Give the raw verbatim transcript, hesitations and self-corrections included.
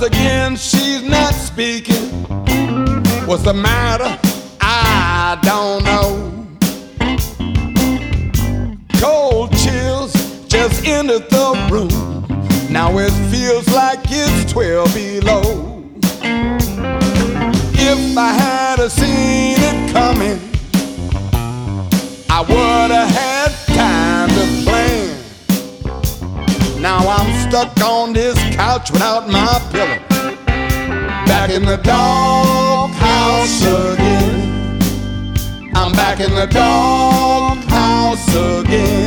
Once again, she's not speaking. What's the matter? I don't know. Cold chills just entered the room. Now it feels like it's twelve below. If I had seen it coming, I would have had time to plan. Now I'm stuck on this couch without my pillow, back in the doghouse again. I'm back in the doghouse again.